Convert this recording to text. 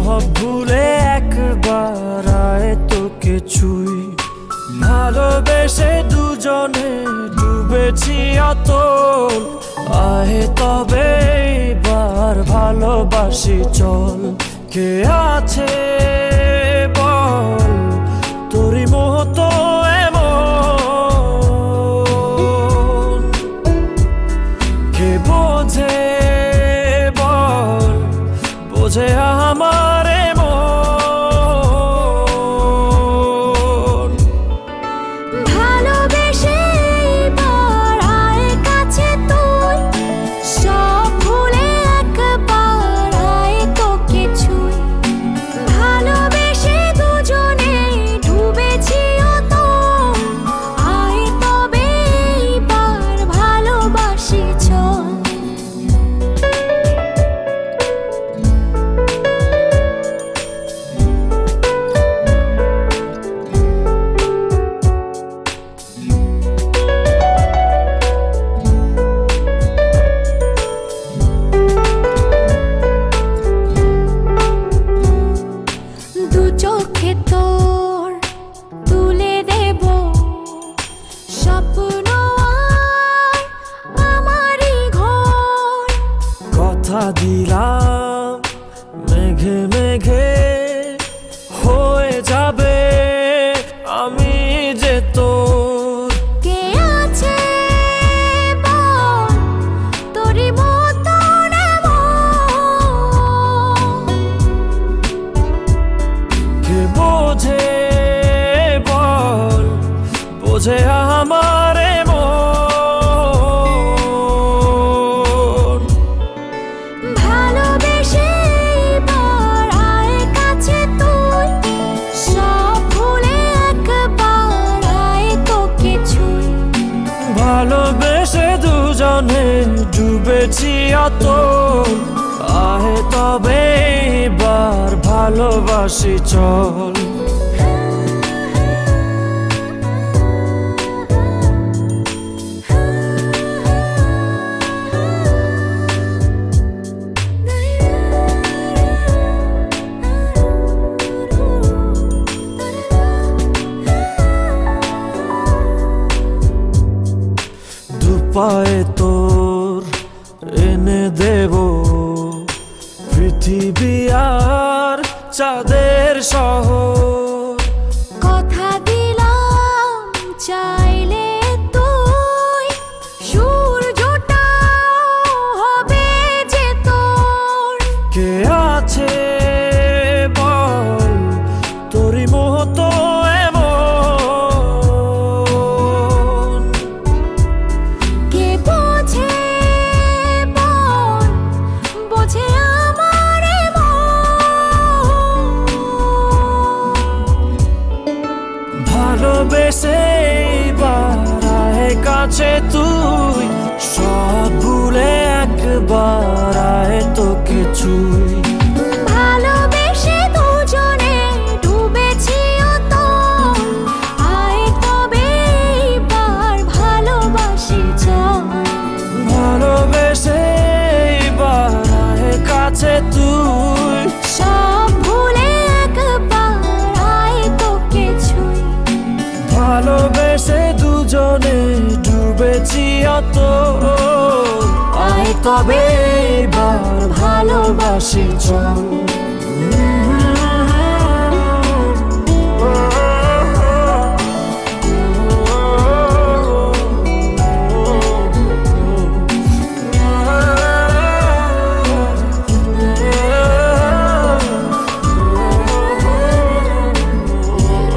সব ভুলে একবার আয় তোকে ছুঁই। ভালোবেসে দুজনে ডুবেছি অতল, আয় তবে এবার ভালোবাসি চল। কে আছে বল তোরই মতো এমন, কে বোঝে বল বোঝে আমার মন। ভালোবেসে এবার আয় কাছে তুই, সব ভুলে একবার আয় তোকে ছুঁই। ভালোবেসে দুজনে ডুবেছি অতল, আয় তবে এবার ভালোবাসি চল। দু চোখে তোর তুলে দেব স্বপ্ন আর আমারই ঘর। কথা দিলাম মেঘে মেঘে হয়ে যাবে আমি যে তোর। কে আছে বল তোরই মতন এমন, কে বোঝে বল বোঝে আমার মন। ভালোবেসে এবার আয় কাছে তুই, সব ভুলে একবার আয় তোকে ছুঁই। ভালোবেসে দুজনে ডুবেছি অতল, আয় তবে এবার ভালোবাসি চল। দুপায়ে তোর এনে দেব পৃথিবী আর চাঁদের শহর। কথা দিলাম চাইলে তুই সূর্যটা হবে যে তোর। কে আছে বল তোরই মতো এমন, কে বোঝে বল বোঝে আমার মন। ভালোবেসে এবার আয় কাছে তুই, সব ভুলে একবার আয় তোকে ছুঁই। ভালোবেসে দুজনে ডুবেছি অতল, আয় তবে এবার ভালোবাসি চল। ভালোবেসে এবার আয় কাছে তুই, সব ভুলে একবার আয় তোকে ছুঁই। ভালোবেসে দুজনে ডুবেছি অতল, আয় তবে এবার ভালোবাসি চল।